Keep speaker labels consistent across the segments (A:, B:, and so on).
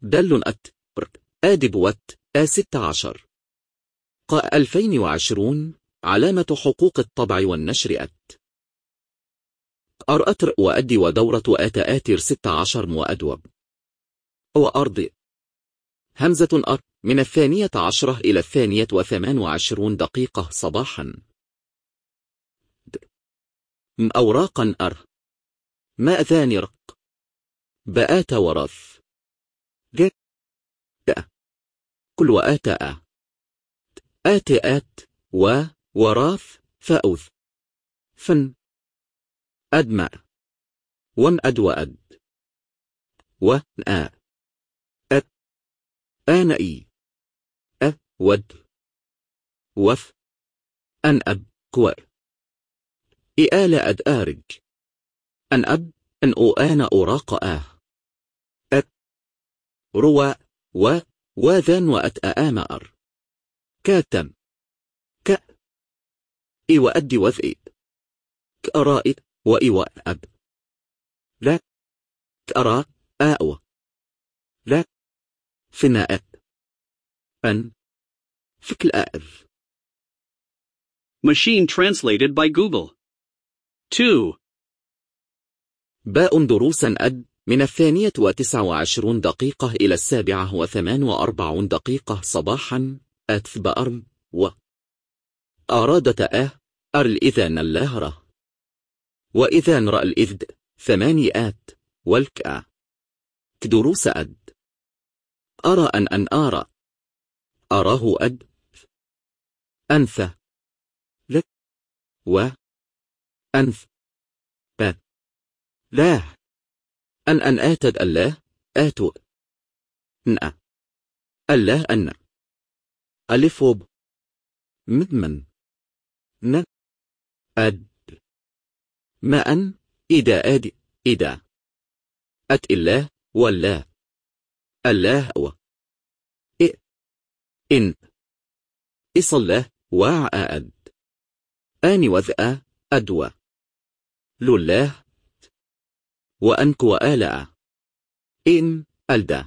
A: دل آدب 16 ق 2020 علامة حقوق الطبع والنشر أرأتر وأدي ودورة آتر 16 مؤدوب وأرض همزة من 12 إلى 28 دقيقة صباحا أوراقا مأذان رق بآت ورث كل وآتاء آتئات وراث فأوث فن أدمع وم أد وأد وآ أد آنئي ود وف أن أب كور إآل أد آرج أن أب أن أؤان أوراق أد روى وذان وأت آمأر كاتم ك إيو أدي وذئ كأرائد وإيو أب لا كأرا آو لا فناء أن فكل آذ.
B: Machine translated by Google. 2.
A: باء دروسا من 29 دقيقة إلى 7:48 دقيقة صباحا بأرم أرادت الإذان اللاهرة وإذان رأى الإذد 8 والكأ كدروس أرى أن أرى أراه أنث لك أنث لا أن آتد الله آتو نأ الله أن ألف مدمن ن أد ما أن إذا آد إذا أت الله والله الله و إن إص الله وعأد آني وذأ أدوى لله وأنك وآلاء إن ألدى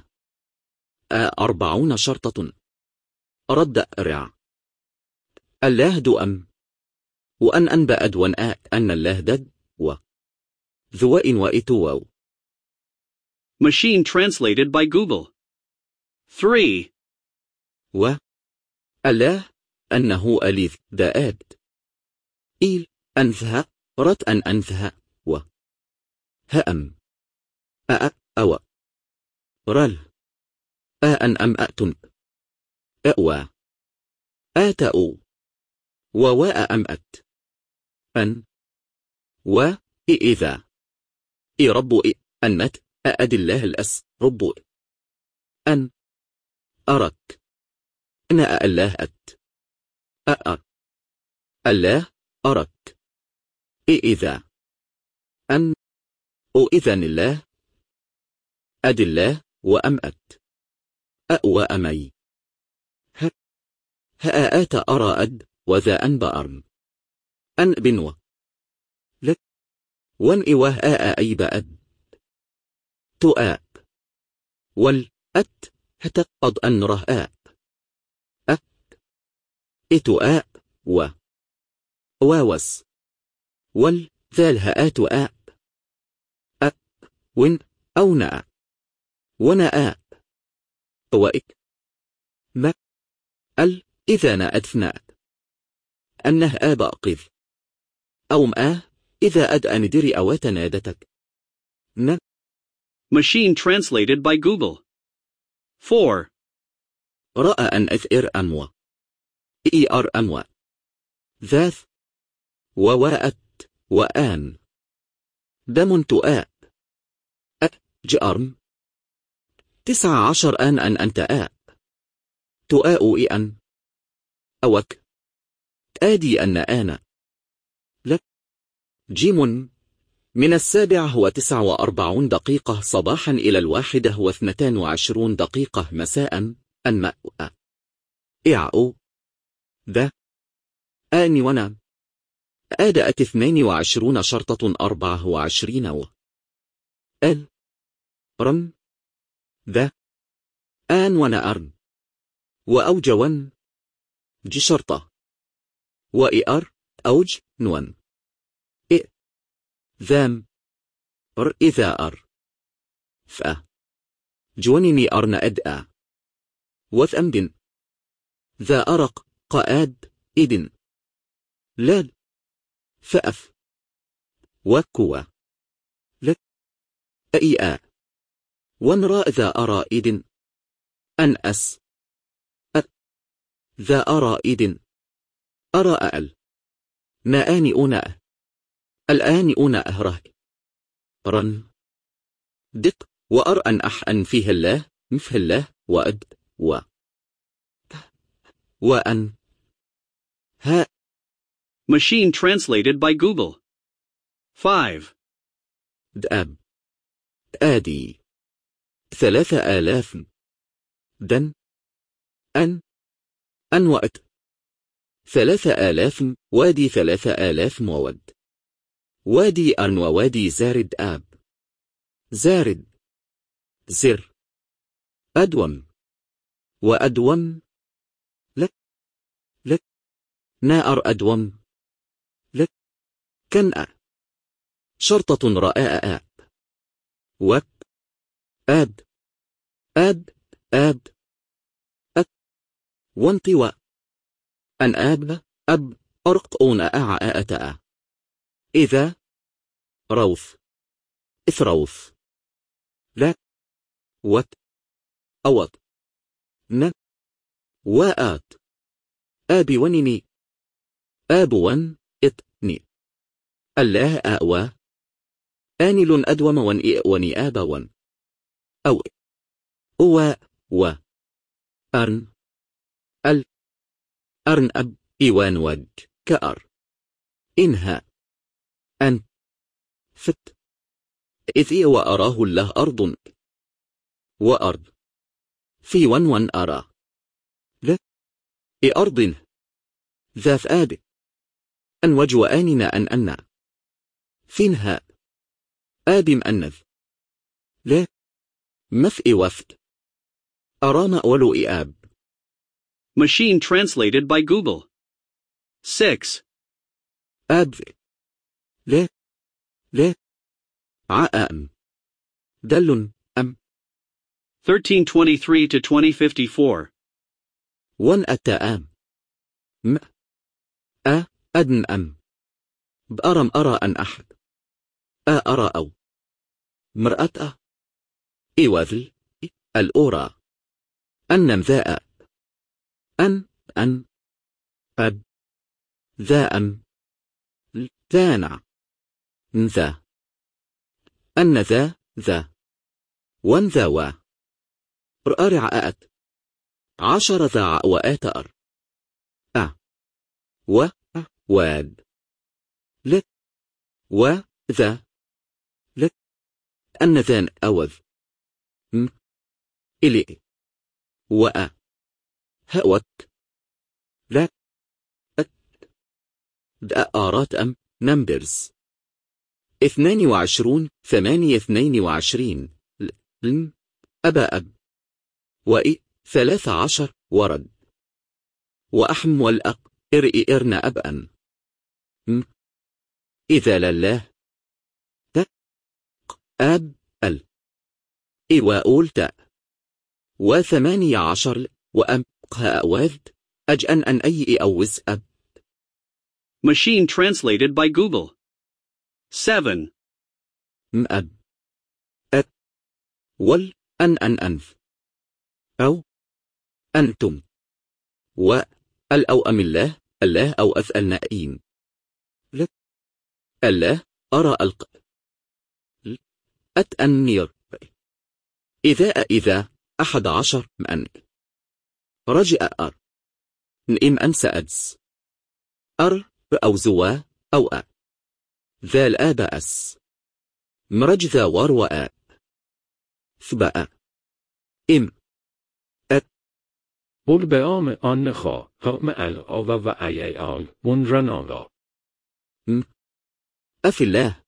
A: 40 شرطة رد رع الله دؤم وأن أنبأ أدوان أن الله دد ذواء وإتواو.
B: Machine translated by Google. 3.
A: الله أنه أليذ دآد إيل أنثها رت أن أنثها هأم أو رل أن أم أأتن أأوى آتأو وواء أم أت أن إذا رب أنت أأد الله الأس رب أن أرك أنا الله أت الله أرك إذا أن إذن الله أد الله وأمأت أأوى أمي هآت أرى أد وذا أنبأ أرم أن بنوى لك وان إواه أيب أد تؤاب والأت هتقض أن رهآب إتؤاب واوس والذال هآت آب وين أو نأ ونأ وإك ما إذا نأدفنا أنه آب أقذ أو إذا أد أندري أوات نادتك
B: Machine translated by Google. 4.
A: رأى أن أثئر أموى إير أموى ذاث وواءت وآن دم تؤاب جأرم 19 أن أنت تؤاء إأن أوك آدي أن آنا لك جيم من 7:49 دقيقة صباحا إلى 1:22 دقيقة مساء أنمأ إعو ذا آني ونام آدأت 22 شرطة 24 رم ذا آن ونأرن وأوجون جشرطة وإر أوج نون إ ذام ر إذا أر فأ جونني أرن أدأ وثأمدن ذا أرق قآد إدن لاد فأف وكوى لك أئئا ونراء ذا أرى إدن أن أس ذا أرى إدن أرى أل نآني أنا الآن أنا أهره رن دق وأر أن أح أن فيه الله مفه الله وأد وأن ها.
B: Machine translated by Google. 5.
A: دأب آدي 3000 دن أن وأت 3000 وادي 3000 مواد وادي أرن ووادي زارد آب زارد زر أدوم وأدوم لك نار أدوم لك كنأ شرطة رآء آب وك آد أك وانطوى أن أب أرقون أعاء إذا روث إثروث لا وت أوط ن وآت آبي ونني آبوان إتني الله آوى آنل أدوم وني آبوان أو و أرن أرن أب إيوان وج كأر إنها أن فت إذ وأراه الله أرض وأرض في ون أرى لا أرض ذات آب أن وجو آننا أن فينها آب مأنذ لا مفئ وفد أرام أولو إآب.
B: Machine translated by Google. 6.
A: آب لا عأم دل أم
B: 1323 to 2054.
A: ون أتأم م أدن أم بأرم أرى أن أحد أرى أو مرأة إوذل الأورى أنم ذا أن أب ذا أم ذانع ذا أن ذا ون ذا وا رأرع آت 10 ذا وآت أر واد لك وذا لك أن ذان أوذ م إلي هأوت لا دأرات أم نمبرز 22 8 22 لم أبا أب وإي 13 ورد وأحم والأق إرئي إرن أبأن م إذا لله أب إي وأول تاء 18 وأم أوذ أجأن أن أي أوز أب.
B: Machine translated by Google. 7.
A: مأب وال أن أنف أو أنتم أو أم الله أو أثأل نائين لك الله أرى ألق أتأنير إذا 11 مأن رجأ أر نئم أنسى أدس أر أو زوا أو ذا الآب أس مرج ذا وار وآ ثبأ إم
C: بول بآم آن خا قام الآوا و أي آل ونرن آلا
A: م أفي الله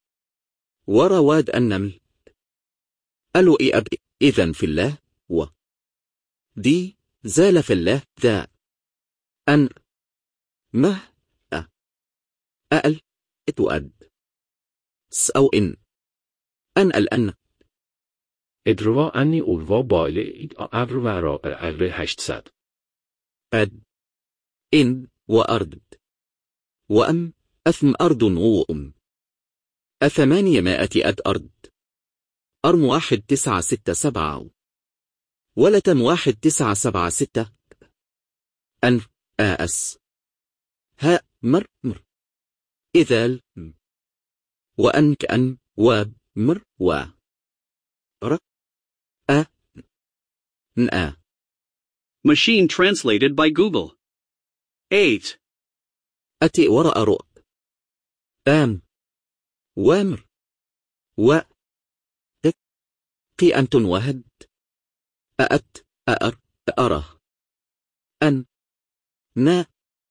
A: ورواد النمل ألو إب إذن في الله و دي زال في الله ذا أن مه أل اتؤد س أو إن أن الأن
C: ادروا أني أولوا بالي أبر وراء أبر 800
A: أد إن وأرد وأم أثم أرض وأم 800 أد أرض أرم 1967 ولتم 1976 أنف آس هاء مر إذال وأن كأن واب مر و ر أ ن
B: Machine translated by Google. 8.
A: أتي وراء رؤ آم وامر و تك قي أنت وهد أأت أأر أره أن نا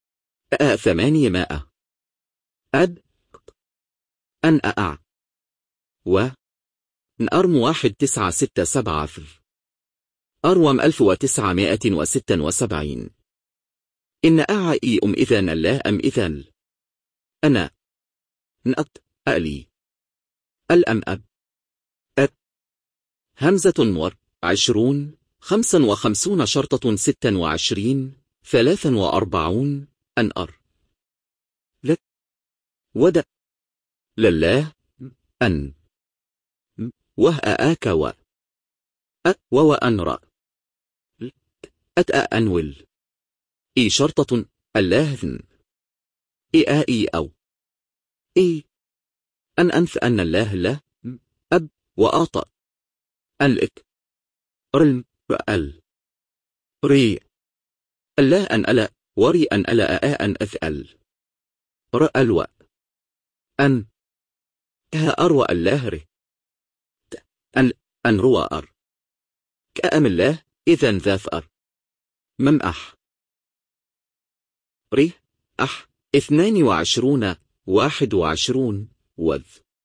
A: 800 أد أن أع و نأرم 1967 أروم 1976 إن أعي إذن الله أم إذن أنا نأت ألي الأم أب أب همزة مر 20 55 شرطة 26 43 أن أر لك ود لله أن وهآك و وأن رأ أتأ أنول إي شرطة اللاهذن إي أو إي أن أنف أن الله لا أب وآطأ أن لك رلم رأل ري الله أن ألا وري أن ألا أن أثأل رأل و أن ها أروى الله ره أن روى أر كأم الله إذن ذا فأر ممأح ري أح 22 21 وذ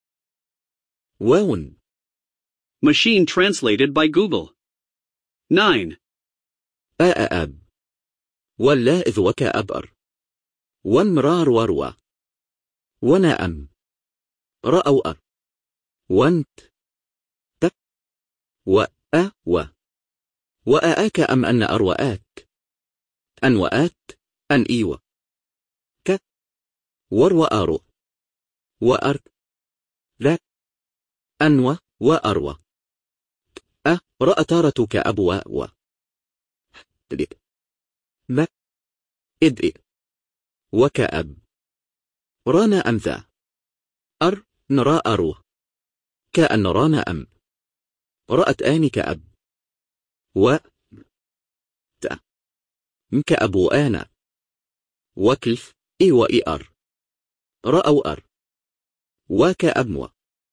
A: واون
B: Machine translated by Google. 9.
A: أب ولا إذ وك أبأر وانمرار وروى ونأم رأوا أر وانت تك وأ وأآك أم أن أروآك أن وآت أن إيوة ك وروى أرو وأر لا أنوى وأروى رأى تارتك أبواء و تدك ما إدئ وكأب رانا أم ذا أر نرى أرو كأن رانا أم رأت آني كأب و ت كأبو آنا وكلف إي وإي أر رأوا أر وكأبمو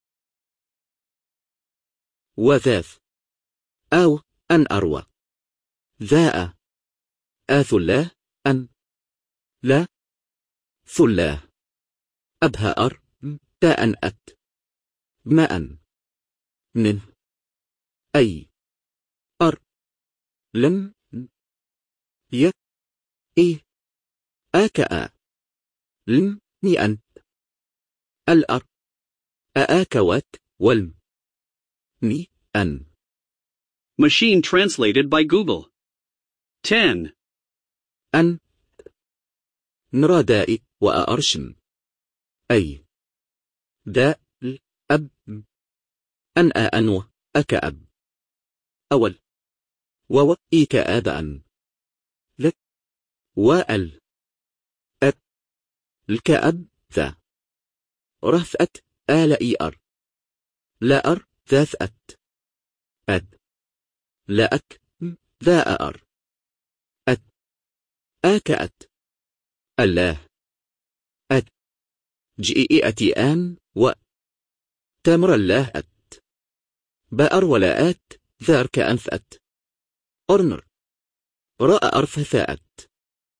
A: وذاث أو أن أروى ذاء آث الله أن لا ثلاه أبها أر تاء أت ماء نن أي أر لم ي إي آكأ لم ني أنت الأر آكوات والم ني أن
B: Machine translated by Google. 10.
A: أن نرى دائي وأرشم أي داء أب أن أنو أكأب أول وو إيك آذأن لك وأل أب الكأب ذا رثأت آل إي أر لا أر ذاثأت أد لا أك ذا أر أد آكأت الله أد جئئتي آن و تمر الله أت بأر ولا آت ذار كأنثأت أرنر رأى أرفثاءت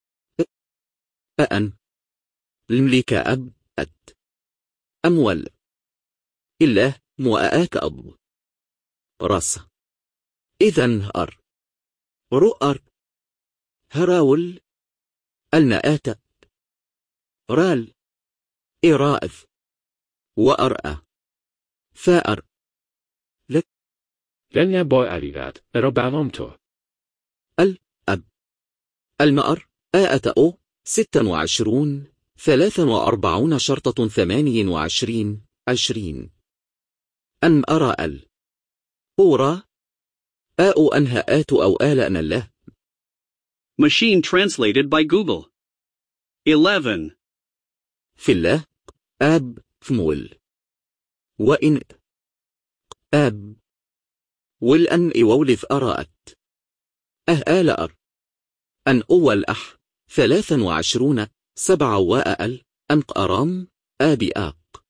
A: أأن الملك أب أت أمول إله مؤآك أب رأس إذن أر رؤر هراول النآت رال إراءذ وأرأى ثائر لك
C: لن با علیقت را برام تو.
A: الأب المأر آتأو 26 43 شرطة 28 20 أن أرى أورا آء أنهاءات أو آل أن الله.
B: Machine translated by Google. 11.
A: في الله آب فمول وإن آب والأن إولث أرأت آل أر أن أول أح 23 7 وآل أنق أرام آبي آق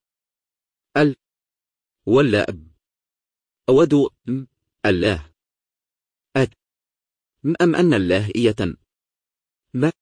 A: ولا أب أودو الله أد أم أن الله إية ما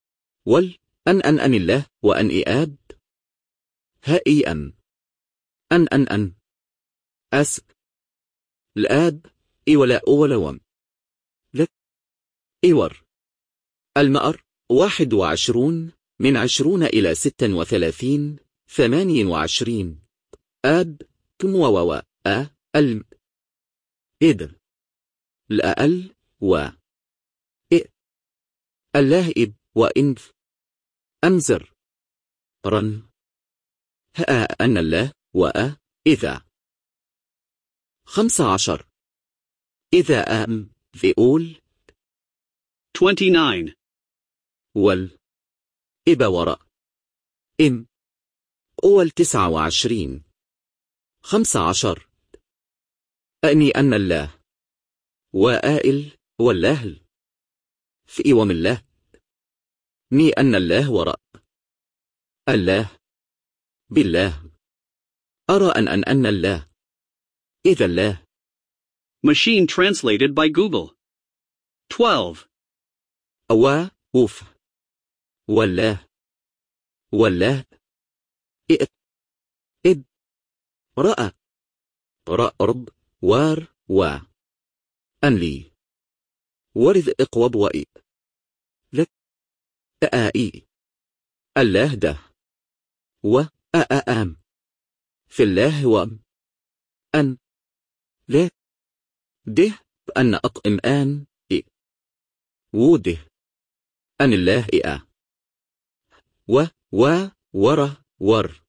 A: أن الله وأن إياب هائي أن أس الآب ولا أولوم لك إور المأر 21 من 20 إلى 36 28 آب كم ووا الم إدر الأقل و الله إب وإنف أمزر رن أن الله إذا 15 إذا ذئول
B: 29.
A: إبا وراء أول 29 15 أني أن الله وآئل واللهل في ومن الله ني أن الله وراء الله بالله أرى أن الله إذا الله.
B: Machine translated by Google. 12.
A: أوف والله إب رأى رأرب وار أنلي ورذ إقوب وإي لك آئي الله ده أم في الله أن لا ده أن أطئم آن وده أن الله ور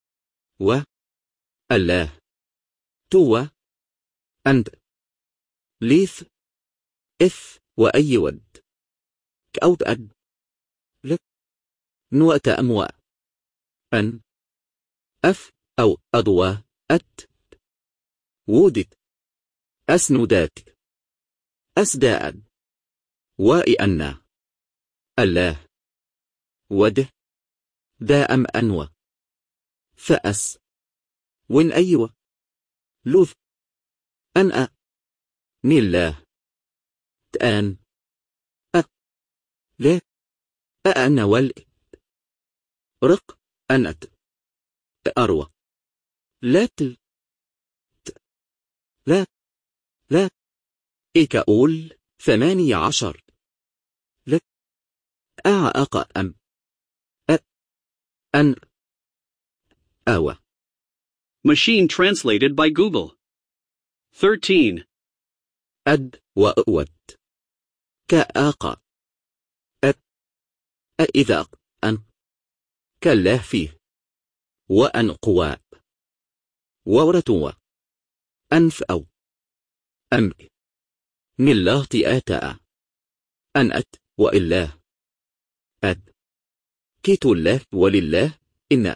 A: الله تو أنت ليث وأي ود كأوت أد لك نوأت أمواء أن أو أضوى وودت أسندات أسداء وإأنا الله وده دائم أنوى فأس وإن أيوة لوث أن نيله تآن لا أنا رق أنت أروى لا لا إكاول 18 لك أعاق أن أوى.
B: Machine translated by Google. 13.
A: أد وأود كآق إذا أن كالله فيه وأن قواب وورتوا أنف أو أمر نالله تآتأ أن وإله أد كيت الله ولله إن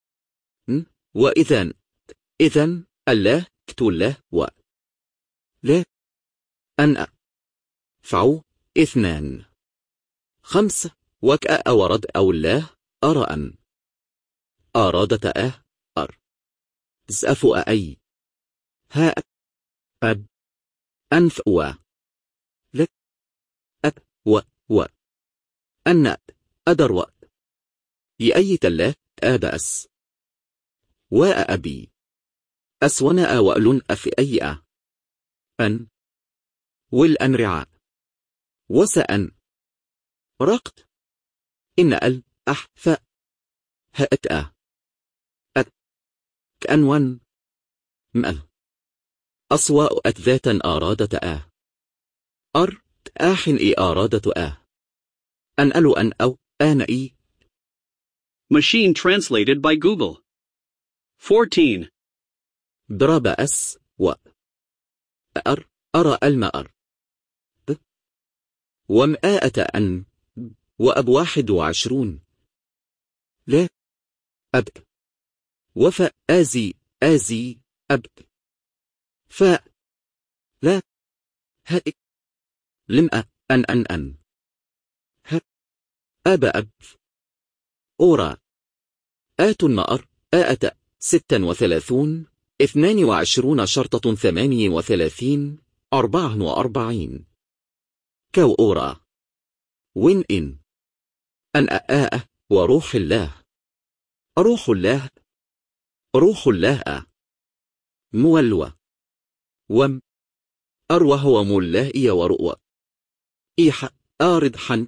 A: إذن الله كت الله لا أن فعو 2 5 وكأ ورد أو الله أرى أن أرادت زأف أي ها أب أنف لك أن أدر يأيت الله آبأس وأبي أسونا وألن أف أي أن والأنرعاء وسأن رقت إن أح هأت كأنون مأل أصواء ذاتا أرادت آح أرادت أن أو آن
B: Machine translated by Google. 14.
A: ضرب أرى المأر ومآءة أن وأب 21 لا أبك وفاء آزي أبك فاء لا هائك لمأ أن أب أورا آت المأر آت 36 22 شرطة 38 44 كو أورا وين أن وروح الله روح الله مولوى وم أروه وملائي ورؤوى إيح آرد حن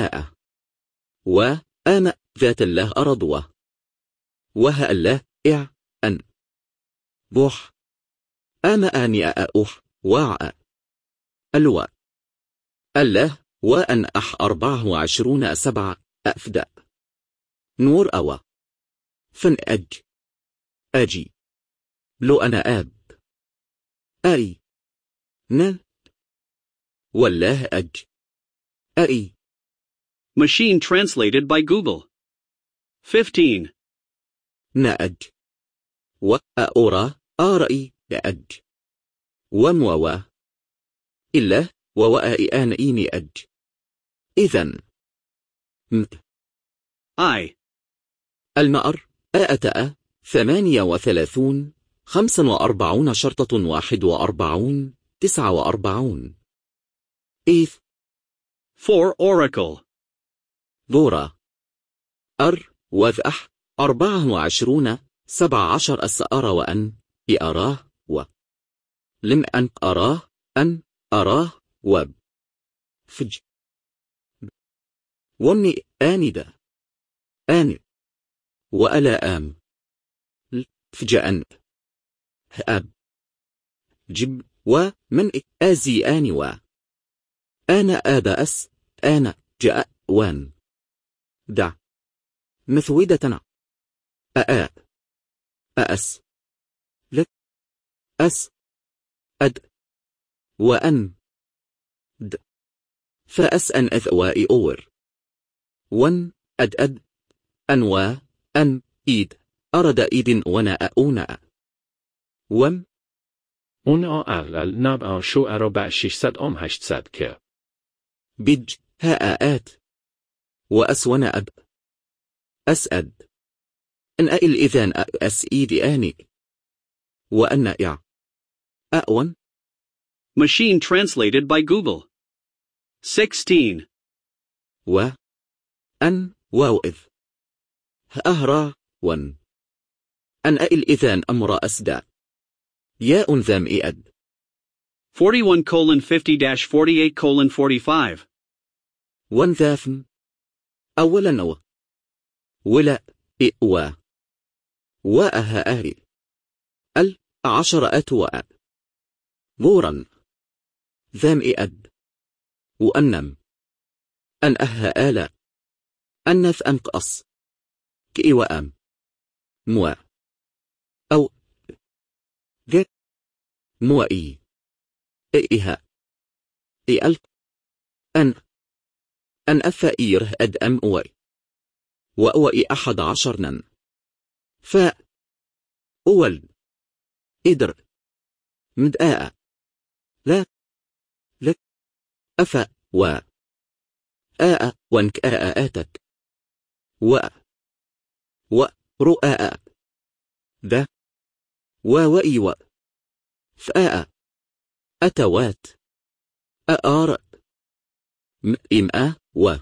A: وآم ذات الله أرضوى وها الله أن بوح آم آني أوح واع الوى الله وأن 24 7 أفدأ نور أوى فن أجي لو أنا آب أي ن والله أي
B: Machine translated by Google. 15.
A: نأج وأورا آرئي أج ومووا إلا ووائي إيني أج إذن
B: I.
A: المأر آتأ 38 45 شرطة 41 49 إيث
B: 4. Oracle.
A: دورا وذأح 24 17 السأر وأن أراه لم أن أراه وب فج ومني آندا وألا فجأن هأب جب ومن آزي أنا آب أنا جاء وان دع مثودتنا أأس لك أد وأن د فأسأن أثواء أور ون أد أنوا أن إيد أرد إيد ونا أونا وم
C: اون اغلل نب شو ارا 600 800 که
A: بج هاءات وأسون أب أسأد أن أئل إذن أسئيد آني وأن أأون
B: Machine translated by Google. 16.
A: أن واوئذ أهرا ون أن أئل إذن أمر أسدى ياء ذم إئد
B: 41:50-48:45
A: ون ذافن أولا نو ولا إئوا وأها آهي 10 أتواء ظورا ذام إئد وأنم أن أها آلا أنث أنقص كئي وأم موا أو جت موائي إئها إألق أن أفائيره أد أم أوي وأوئي 11 نن فاء أول إدر مدآء لا لك أفا وانك آتك رؤاء ذا ووئي فآء أتوات أآر إمآ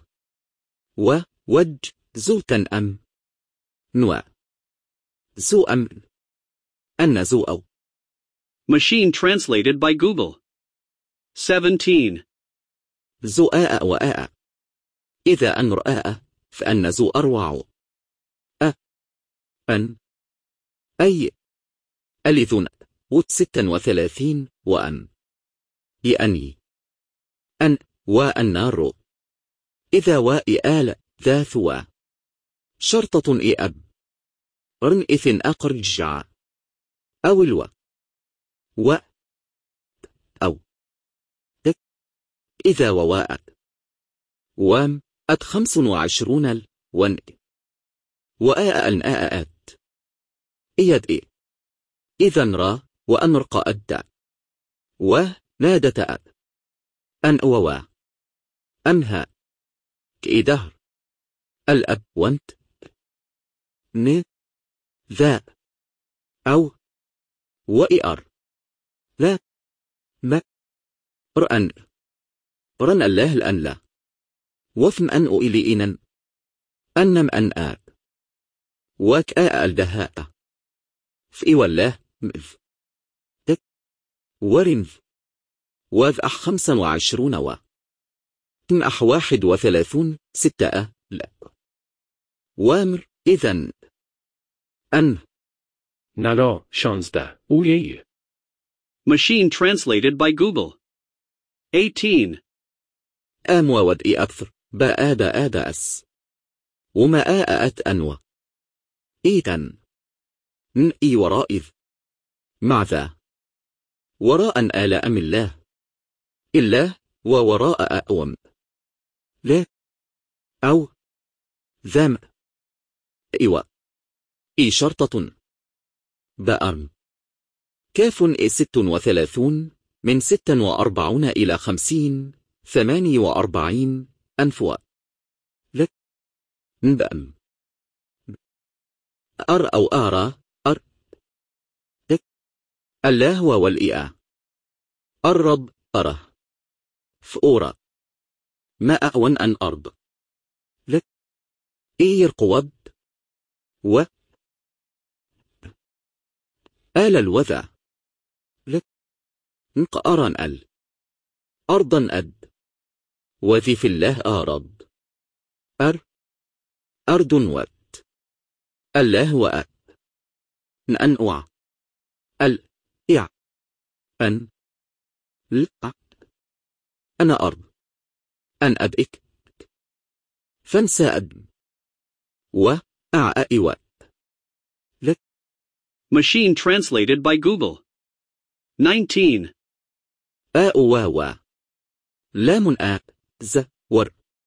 A: وج زوتا أم نوا زو أم أن زو أو
B: Machine translated by Google. 17.
A: زؤاء وآء. إذا أن رآء فأن زو أروع. أن أي ألذن وت 36 وأن يأني أن والنار. إذا وإآل ذا ثوا شرطة إأب رن إثن أقرجع أو الو و أو تك. إذا وواءت وام 25 ون وآء أن آءات إيد إيه. إذا را وأنرق أدى ونادت أب أن أووا أمها كإدهر الأب وانت ن ذا أو وإر لا ما رأن رن الله الأن لا وفم أن أئلي إنن أنم أن آب وكآ الدهاء في والله مذ تك ورنذ وذ 25 و كن 31 6 لا وامر إذن أن
C: نلا 16 اویه.
B: Machine translated by Google. 18.
A: آم وود إي أكثر بآد آد أس وما آأت أنوى إيتن ن إي ورائذ مع ذا وراء آل أم الله إلا ووراء أأوم لا أو ذم إيوة إي شرطة بأرم كاف إي 36 من 46 إلى 50 48 أنفوا لك نبأم أر أو آرى أر تك الله والإئة الرب أره فأورا ما أعون أن أرض لك إير قوب و آل الوذا لك نقأران أل أرضا أد وذي في الله آرض أرض وات الله وأت نأنوع إع أن لقع أنا أرض أن أبئك فانسى أدم وأعائي لك.
B: Machine translated by Google. 19.
A: واوا لام ز ور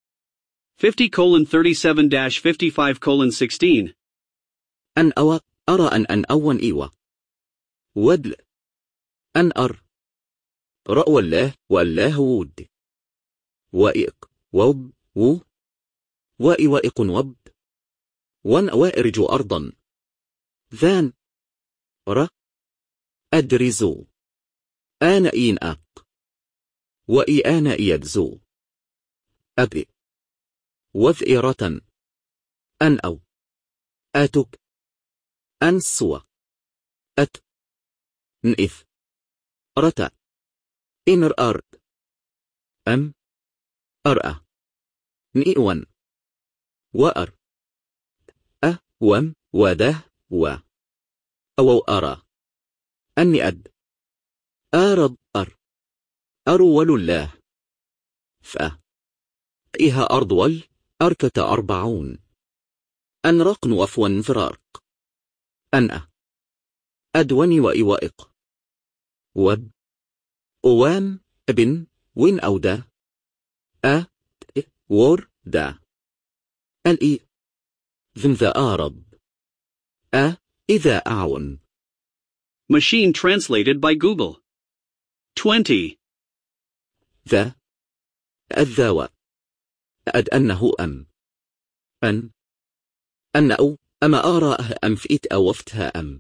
B: 50:37-55:16.
A: أن أوا أرى أن أون إيوة ودل أن أر رأو الله والله ود وإق وب و وإوائق وب وان وائرج أرضا ذان ر أدرزو آن إين أق وإي آن يدزو أبئ وذئرة أن أو آتك أن سوى أت نئث رتا إنر أرد أم أرأى نئوان وأر وم وده و أو أرى أني أد أرض أرول الله إها أرضول أركة 40 أن رقن وفوا فرارق أن أدوني وإوائق وب أوام ابن وين أودا وور دا الإي ذم ذا أرض إذا أعون.
B: Machine translated by Google. 20.
A: ذا الذاوى أد أنه أن أو أما آراءه أم فئت أوفتها أم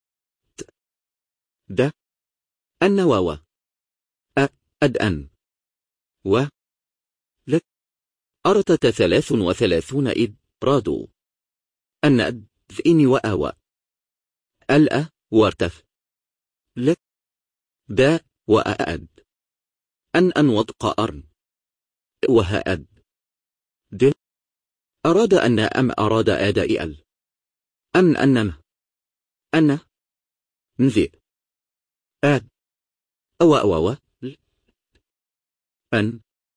A: دا النواوى أد أن و لك أرتت 33 إذ رادوا أن أد ذئني وآوى الأ وارتف لك دا وأأد أن وضق أرن وهأد دل أراد أن أم أراد آد إل أنم أن نذي آد أو أن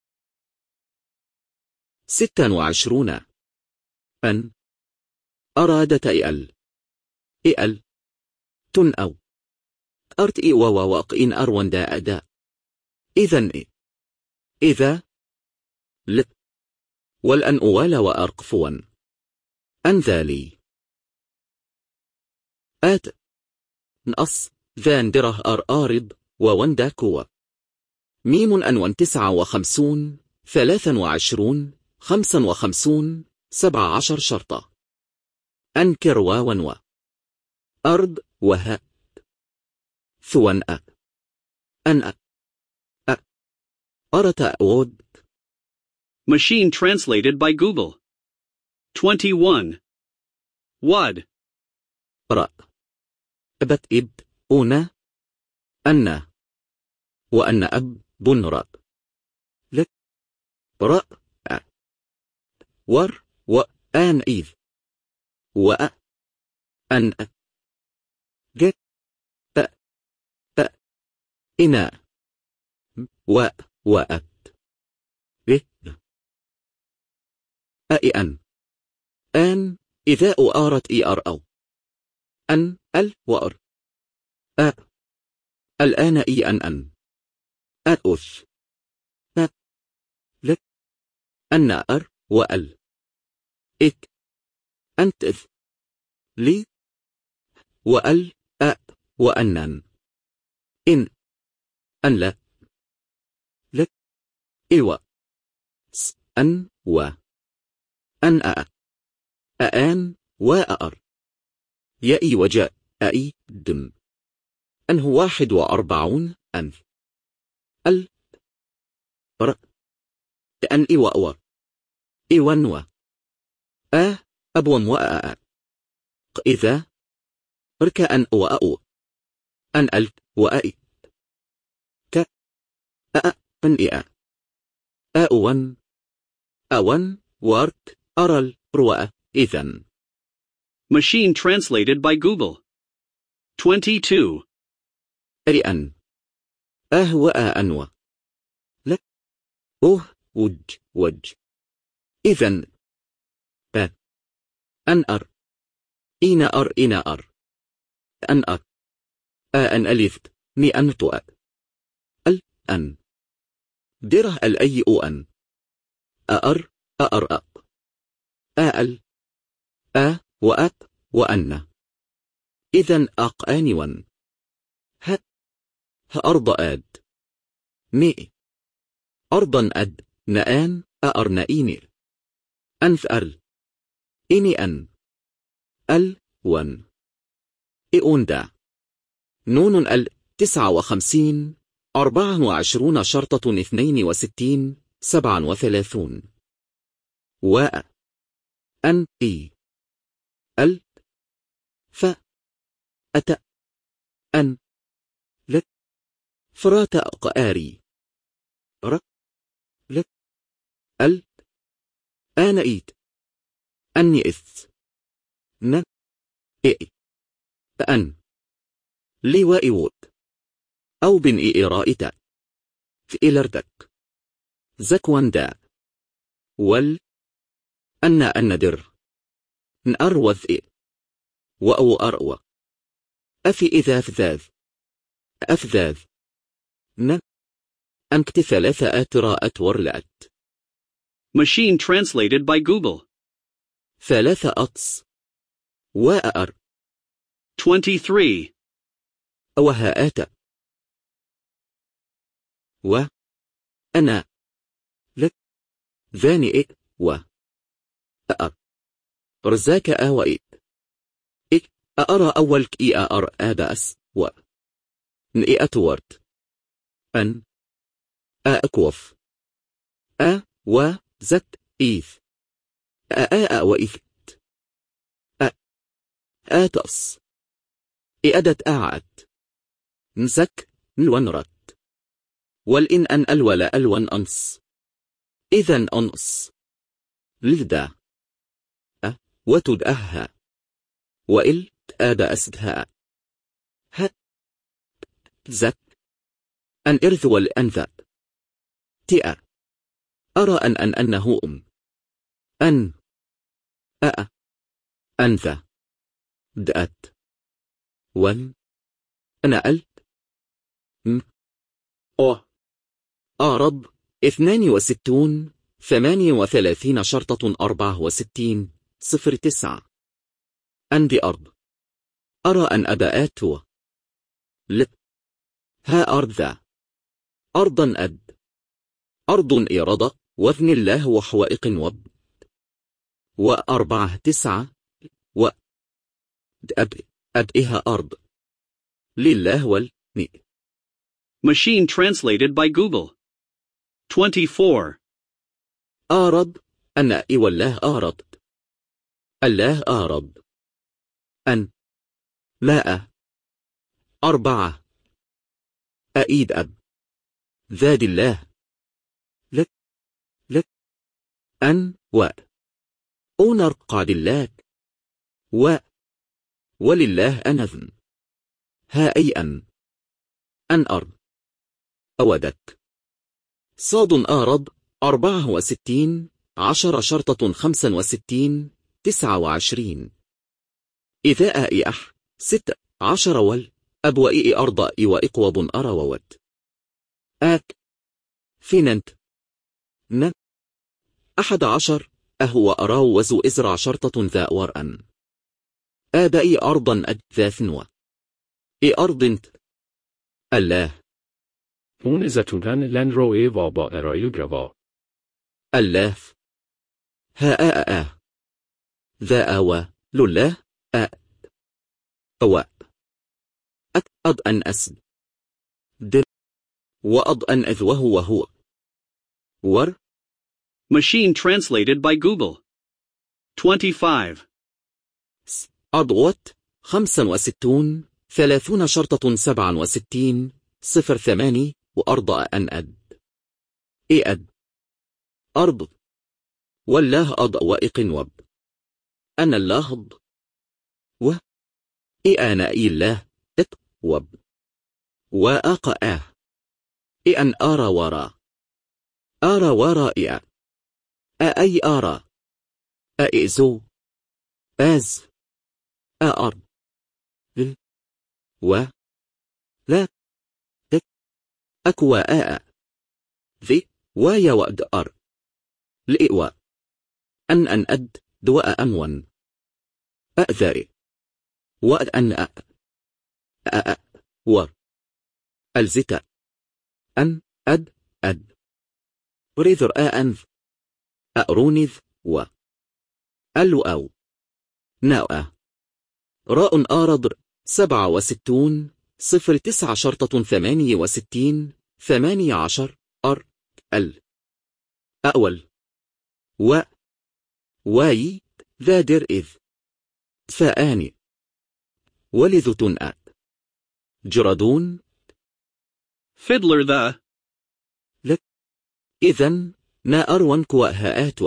A: 26 أن أرادت إل تن أو أرت إي وواق إن أرون دا أدا إذن إذا ل والأن أوال وأرقفوا أن ذالي آت نقص ذان دره أرض ووندا كوا ميم أن 59 23 55 17 شرطة أنكر و أرض وهاء ثوان أن أرت أود.
B: Machine translated by Google. 21. Wad.
A: رأ أبت إب أونا أن وأن أب بنرأ لك رأ ور وآن إذ وأ أن ج إنا وأت أن آن إذا أرت إر أو أن ال وأر الآن إي أن أث لك أن أر وأل إك أنت إذ لي وأل وأنن إن أن لا لك إيوة أن و أن أن وأر يأي وجاء أي دم أنه 41 أنف ال ر أن إي وأور إي ونوى أبوم وأ إذا رك أن وأو أن أل وأي ك أن إي أون أون ورك أرل روى إذن.
B: Machine translated by Google. 22.
A: أن وأنوى لك وج إذن ب أن أر إن أر أن أر أن ألفت ني أن تؤت أن دره الأي أن أر أق أل وأت وأن إذن أنيون أرض آد ني أرضا أد نآن نئيني أنف أرل إني أن ال ون إون دا نون 59 24 شرطة 62 37 و أن إي ال ف أت أن لك فرات أقاري ر لك ال أنا إيت أني إث ن إي أن لي وإيوت أو بن إي رائتا في إلردك زكوان دا وال أن در نأروذ إي وأو أروى أفي إذا فذاذ أفذاذ ن أنكت 3 راءت ورلأت.
B: Machine translated by Google.
A: 3 أطس وأر
B: 23.
A: وهاءات و أنا لك ذاني إيه و أر رزاك وإيت إك أرى أولك إي أر آباس و نئي أتورت أن أكوف و زت إيث وإثت آتأس إأدت أعت نسك نلونرت والإن أن ألول ألون أنص إذن أنص للدا وتدأها وإل تآد أسدها زت أن إرث والأنثى تئ أرى أنه أن أنثى دأت نألت أعرض 62 38 شرطة 64 09 أندي أرض أرى أن أداءات ها أرض ذا أرضا أرض إرادة وذن الله وحوائق وأربعة 9 أدئها أرض لله والني.
B: Machine translated by Google. 24.
A: أعرض أن والله أعرض الله أعرض أن لا 4 أعيد ذاد الله لك أن أونر قاد الله ولله أنذن ها أي أن أرض أودك صاد أعرض 64 10 شرطة 65 29 إذا أئح 16 أبوئي أرض وإقوض أرى وود فيننت 11 أهو أرى وزو إزرع شرطة ذا ورأن آدئي أرضا ذا ثنوة أرض الله
C: اون زتونن لن روی و با ارائه جوا
A: الله ها ذا لله أد أن أسد دل وأض أن أذ وهو ور.
B: Machine translated by Google. 25.
A: أضوت 65 30 شرطة 67 08 وأرض أن أد أرض والله أض وإق وب أنا اللهض أنا الله وب وأقأ أن أرى وراء أي أرى أئزو أز أرض لا أكوى ذي ويا وأد أر لإوى أن أد دواء أنون أذري وأن ور الزتا أن أد ريذر أنذ أرونذ ألو أو ناو راء آرض 67 09 شرطة 68 18 أول واي ذادر إذ فآني ولذ تنأت جردون
B: Fiddler the
A: لك إذن نا أروان كواهاءات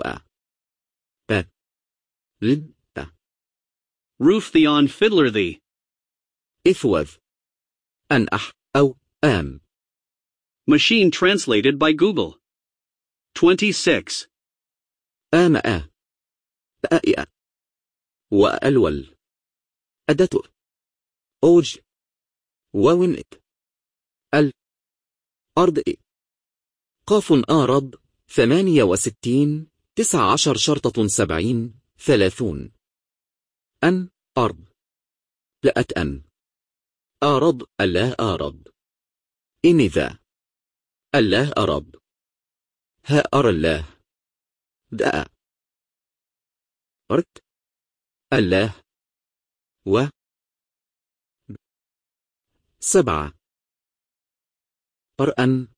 A: لد
B: Ruththeon Fiddler the
A: إثوذ أن أو آم.
B: Machine translated by Google. 26.
A: آم تأئئ وألول أدته أوج وونئت أرض قاف آرض 68 19 شرطة 70 30 أن أرض لأت أن آرض الله آرض إن ذا الله أرض ها أرى الله دأ أرت الله 7 أرأن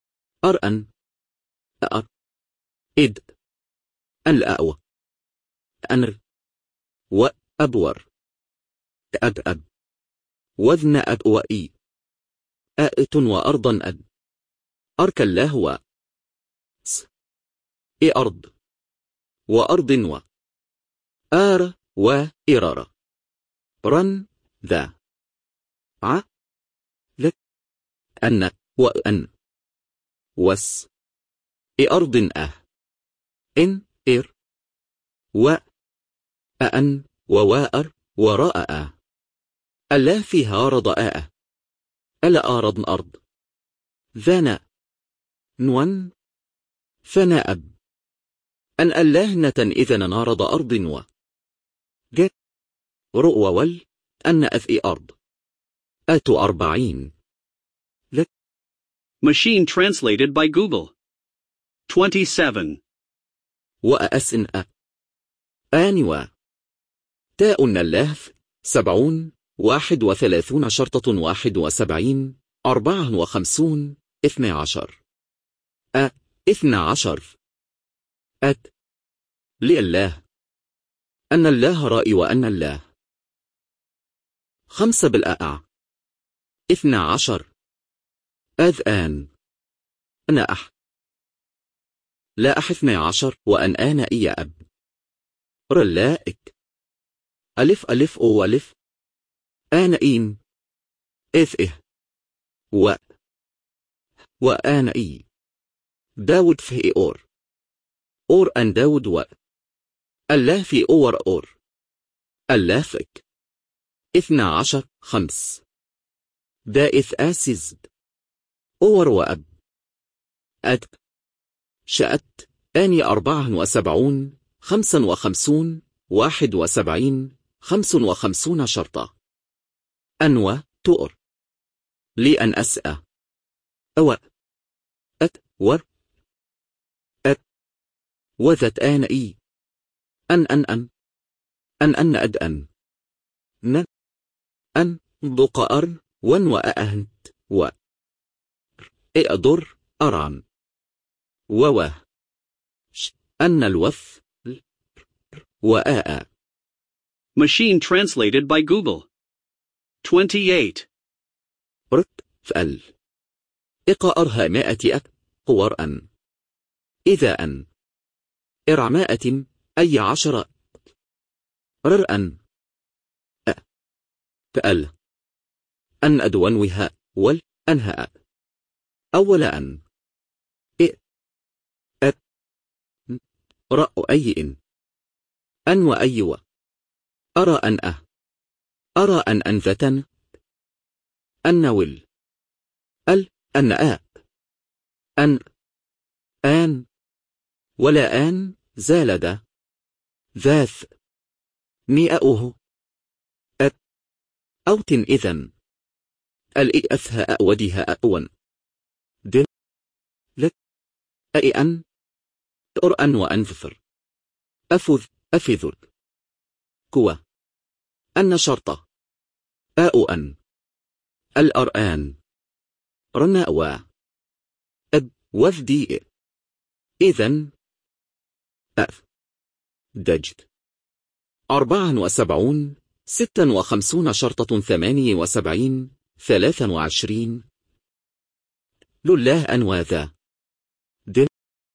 A: أر إد الأأوى أنر وأبور أب وذن أبوئي آئت وأرضا أرك الله إي أرض وأرض و آر وإرارة رن ذا ع لك أن وأن وس إي أرض إن إر و أن وواءر وراء ألا فيها رضاء ألا أرض أرض ذانا نون فناءب أن الله نتن إذن نارض أرض و جت رؤوى ول أن أثئ أرض آتو 40 لك
B: Machine translated by Google. 27.
A: وأسن آنوا تاء اللهف 70 31 شرطة 71 54 12 12 أت لله أن الله رأي وأن الله 5 بالآع 12 أذآن أنا لا 12 وأن آن إيا أب رلائك ألف ألف أو ألف آن إيم إثئه وآن إي داود في أور أن داود الله في أور الله فك 12 5 دائث آسزد أور وأب أدك شأت آني 74 55 71 55 شرطة أنوى تؤر لأن أسأ أو أت ور أت وذت آن إي أن أدأن أن ضقأر ون وأهنت و إأضر أران ووه أن الوث وآآ
B: Machine translated by Google. 28.
A: رت فأل إقأرها 100 قور أن إذا أن إرعماءة أي 10 ررأن فأل أن أدونوها وال أنهاء أول أن رأ أي أن وأي و أرى أن أرى أن أنذتن أن ول أن أن آن ولا آن زالد ذاث نيأه أوتن إذن الإأثها أودها أون دل لك أي أن ترأن وأنفثر أفذر كوى أن شرطة أن الأرآن رناء أب وفدي إذن دجت 74 56 شرطة 78 23 لله أنوى ذا دل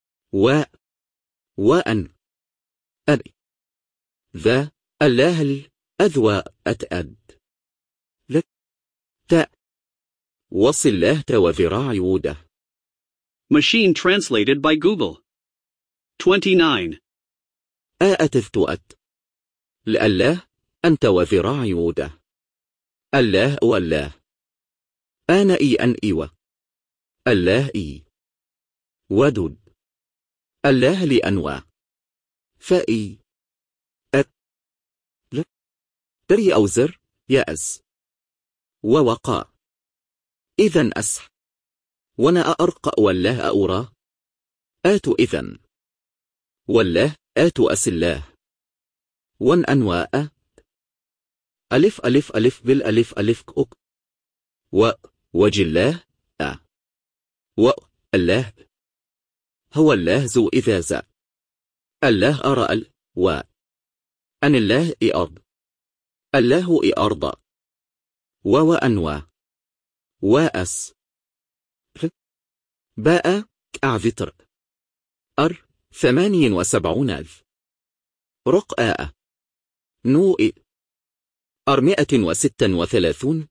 A: وأن أبي ذا الله الأذوى أتأد لك تاء وصل الله وذراع يوده.
B: Machine translated by Google. 29.
A: أتذتؤت لألاه أنت وذراع يوده الله والله أنا إي أن إيوة الله إي ودود الله لأنوى فإي لك تري أوزر يأس ووقاء إذن أسح ونا أرقأ والله أورا آتو إذن والله آتو أس الله ون أنواء ألف ألف ألف بالألف ألف كأك وجلاه الله هو الله ذو إذا زا الله أرى أن الله إي أرض الله إي أرض وأنوى وأس باء كأعذتر 78 رقآ نوء 436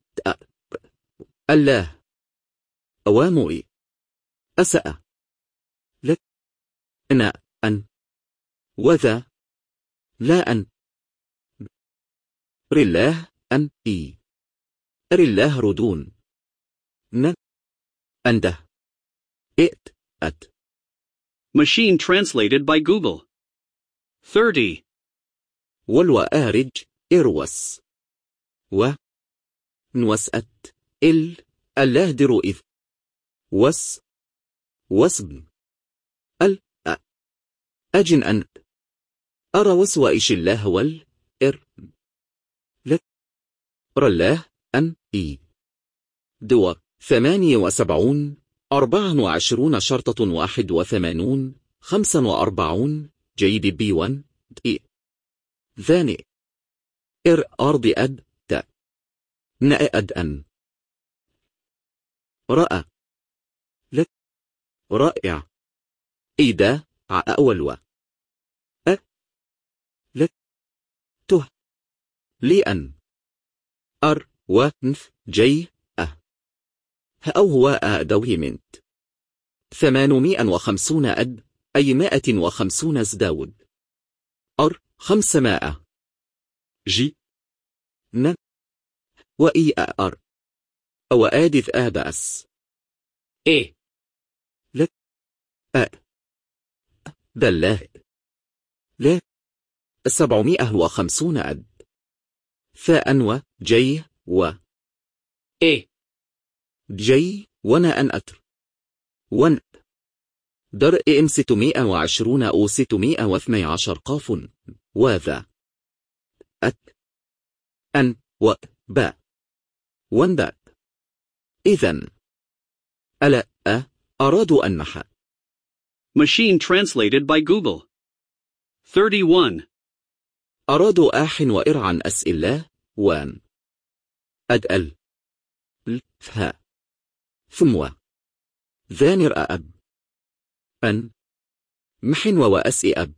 A: الله أوامئ أسأ لك أنا أن وذا لا أن رله أن إي رله ردون ن أنده إت أت.
B: Machine translated by Google. 30.
A: والوآرج إروس و نوسأت الله درو إذ وسب أجن أن أرى وسوائش الله لك رله أن إي دو 78 24 شرطة 81 45 جيد بي 1 إي ذاني أرض أد تا نأ أد أن رأى لك رائع إيدا أول و لك ته لأن ونف جي أو هو دوي منت 850 أي 150 زداود 500 جي ن وإي أو آدث بأس إيه لك دله لا 750 ثاء جي إيه جي ونا أن أتر ون در إم 620 أو 612 قاف وذا أن با وندات إذن ألا أرادوا أن نحى.
B: Machine translated by Google. 31.
A: أرادوا وإرعا أسئلة وان أدأل فها ثم ذانر أب أن محن وأسئ أب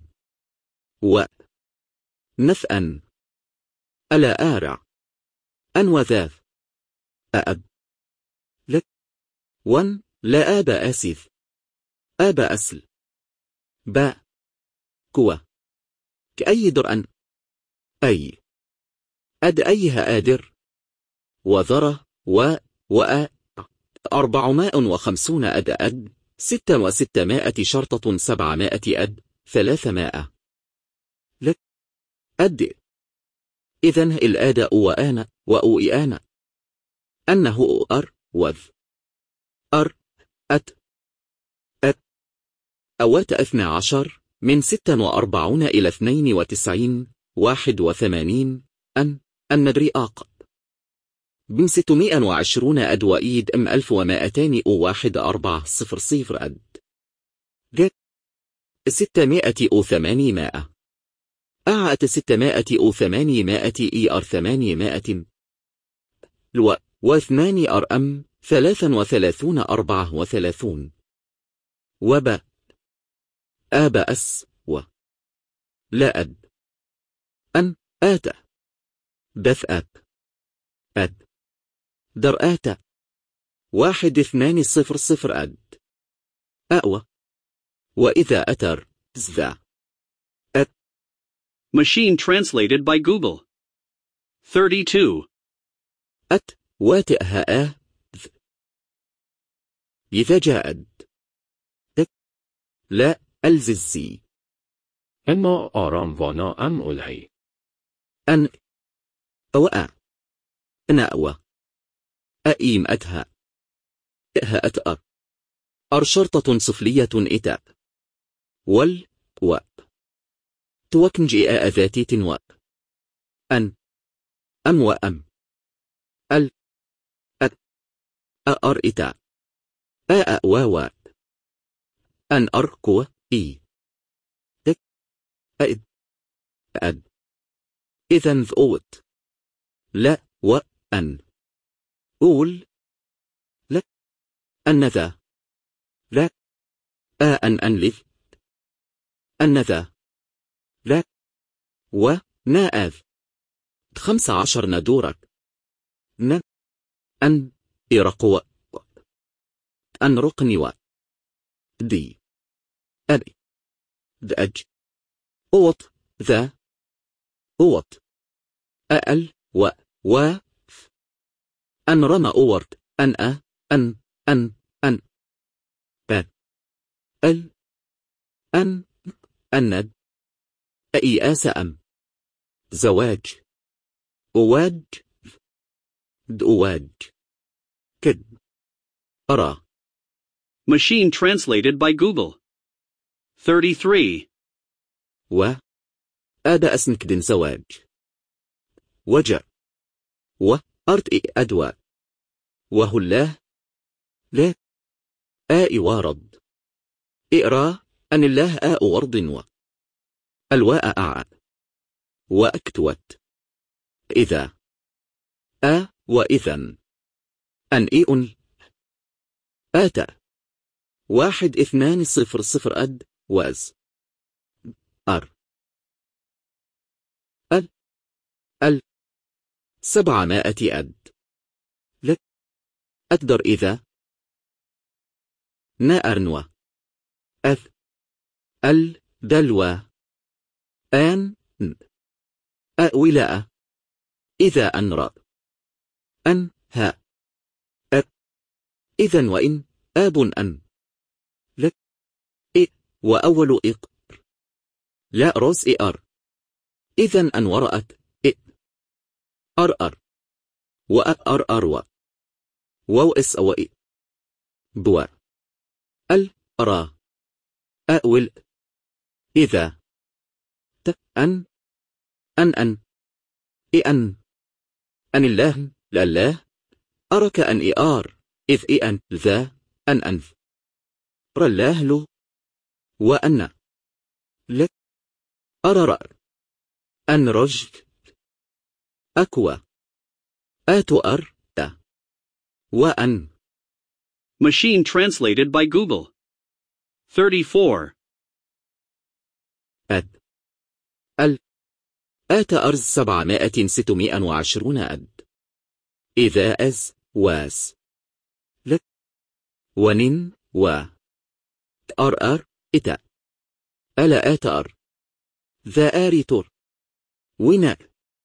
A: نثأن ألا آرع أن وذاذ أب لك ون لا آب آسف آب أسل با كوا كأي درأن أي أد أيها آدر وذرة وأ 450 أد 600 شرطة 700 300 لك إذن الآداء وآن وأوئان أنه وذ أوات 12 من 46 إلى 92 81 الندري بن 620 أدوائيد 1201 400 جت 600 أعت 600 إير 800 لو و2 أرأم 33 34 وب آبأس لا أن آت دثأت درآت 1200 أأوى وإذا أتر زذا
B: Machine translated by Google. 32.
A: واتئها إذا جاءت لا الززي
C: اما آرام وانا الهی
A: أن أوأ نأوى أئيم أتها إها أتأر أرشرطة سفلية إتاب توكنجي ذاتي تنوى أم وأم أر إتا واوات أن أركو إي تك أد إذن ذوت لا وأن قول لك أن ذا لا أن أنلذ أن ذا لا و ناءذ 15 ندورك ن أن إرقو أن رقني و دي أبي دأج أوط ذا أوط أل و أن رمى أورد أن باد أند أياس أم زواج أواج دواج كد أرى.
B: Machine translated by Google. 33.
A: آد أسنكدن زواج وجع أرد أدوى وهو الله لا وارد إقرا أن الله ورد الواء أعى وأكتوت إذا وإذن أن آتا 1200 أد واز أر 700 أد لك أتدر إذا نأرنوى دلوى آن ولاء إذا أنرى ها إذن وإن آب لك وأول لا روز إذن أن ورأت أرأر وأرأر ووئس بوا أرى أول إذا أن الله لله أرك أن إذ ذا أنف رى الله له وأن لك أرى أن رجل أكوى آتؤر وأن.
B: Machine translated by Google. 34.
A: آت 620 أد إذا واس لك ونن إتا ألا آتأر ذا آريتور ونا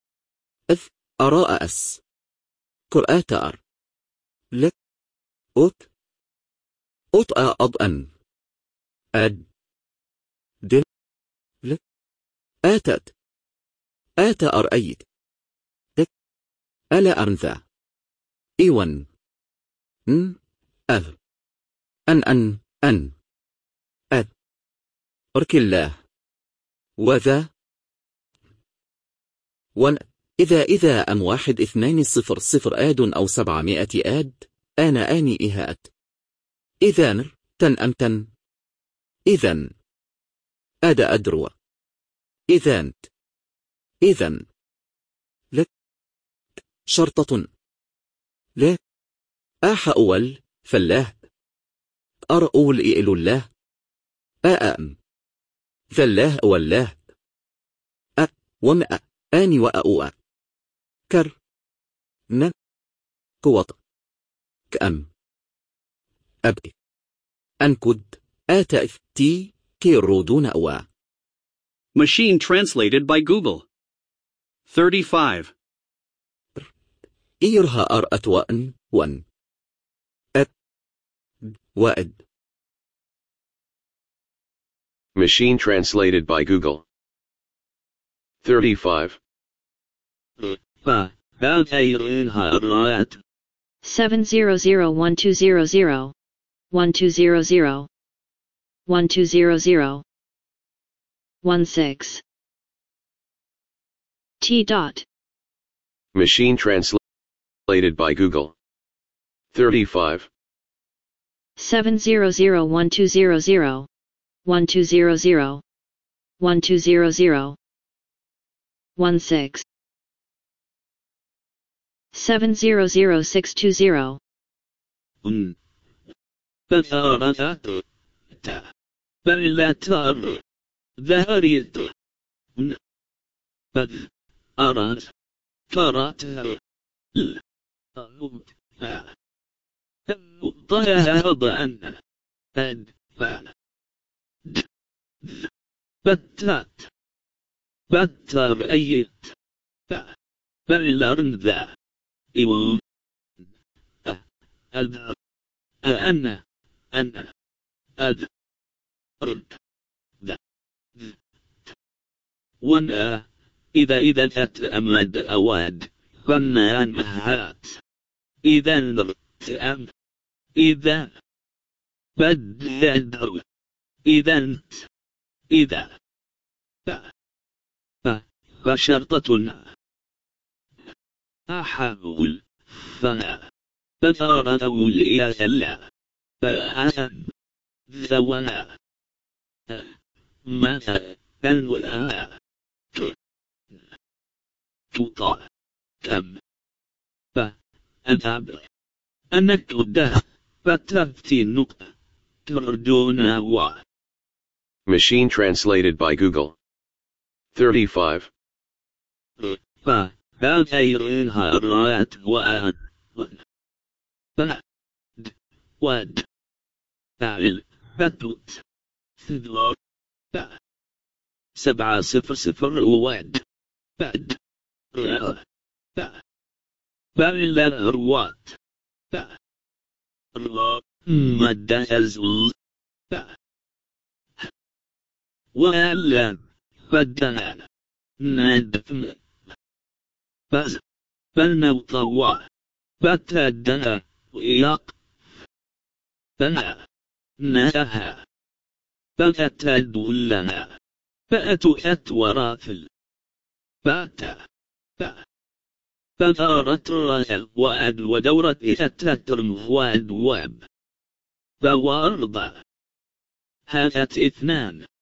A: أراء كرآتأر لك أضأن دل لك آتت أرأيت لك ألا أرنثا إيوان أن أرك الله وذا إذا أم 1200 آد أو 700 آد آني إهات إذا تن إذن آد أدرو إذن لك شرطة لا أول فالله أرؤول إئل الله ذا الله والله ومأ آني وأؤ كر قوط كأم أبئ أنكد تي كيرودون أوا.
B: Machine translated by Google. 35.
A: إيرها أرأت وأن وأد.
D: Machine translated by Google. 35.
E: 7001200 1200 1200 16 T.
D: Machine translated by Google. 35.
E: 7001200 1200 1200 16 700620
F: بل ذهريت بل أراد فرات ضيهض أن بتات بتر أيت بلرن ذا إيوان أنا رد ذا وانا إذا تأمد أواد فنان هات إذا نرت أم إذا بدل إذا فشرطتنا أحاول فتردوا إلى الله فأنا ذوانا ماذا ولا تطع تم فأذهب أنك ده فتفتي النقطة تردون و
D: Machine translated by Google. 35.
F: فهذه الرات واد فاعل فتوت ثدور 700 واد بد فاعل الروات مد أزل وألم فدنا ندفن فلنوطوا فتدنا وياق فنا نهى فتدلنا فأتؤت وراثل فاتا فدارت رأي وأد ودورت إتترم وأد واب فوارض هذا 2